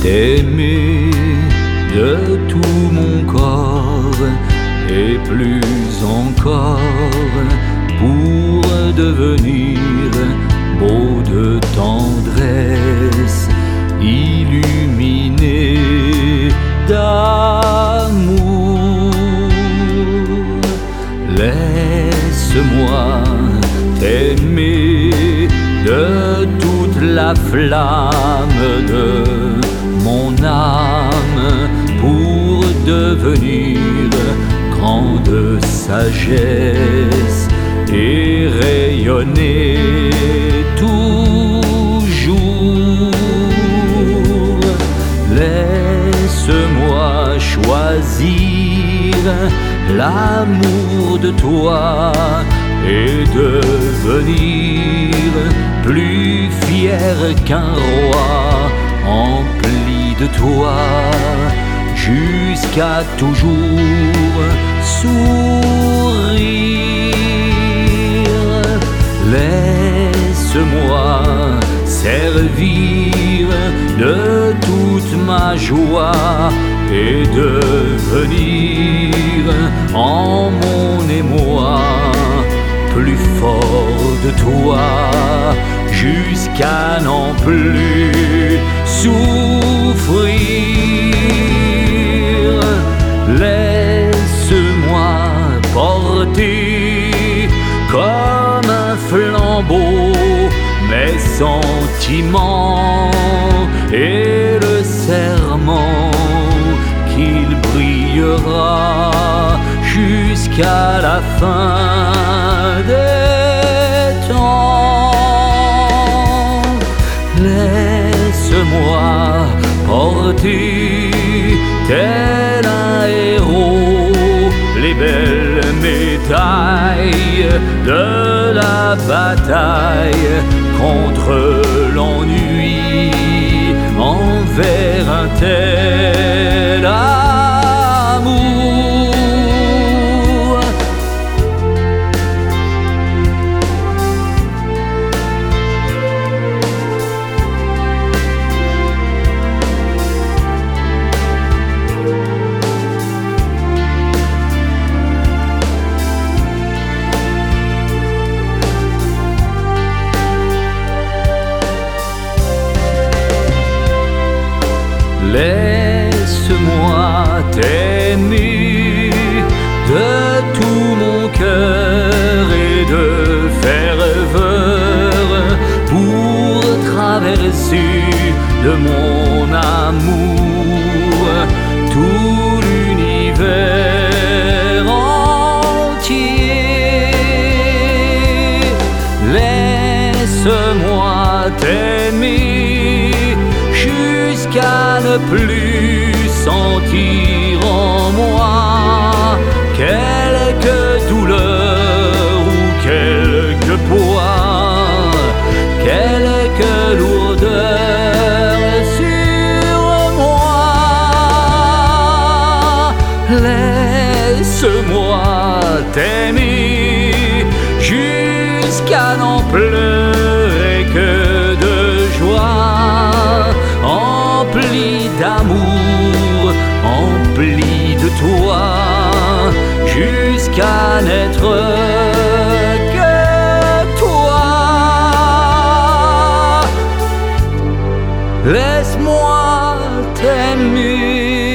t'aimer de tout mon corps et plus encore pour devenir beau de tendresse, illuminé d'amour. Laisse-moi t'aimer de toute la flamme de mon âme pour devenir grande sagesse et rayonner toujours. Laisse-moi choisir l'amour de toi et devenir plus fier qu'un roi empli de toi, jusqu'à toujours sourire. Laisse-moi servir de toute ma joie et devenir en mon émoi plus fort de toi, jusqu'à n'en plus souffrir. Laisse-moi porter comme un flambeau mes sentiments et le serment qu'il brillera jusqu'à la fin des temps. Laisse-moi porter tel un héros les belles médailles de la bataille contre l'ennui envers un tel amour. Laisse-moi t'aimer de tout mon cœur et de ferveur pour traverser de mon amour tout l'univers entier. Laisse-moi t'aimer jusqu'à ne plus sentir en moi quelque douleur ou quelque poids, quelque lourdeur sur moi. Laisse-moi t'aimer jusqu'à n'en pleurer que de joie, empli d'amour, empli de toi, jusqu'à n'être que toi. Laisse-moi t'aimer.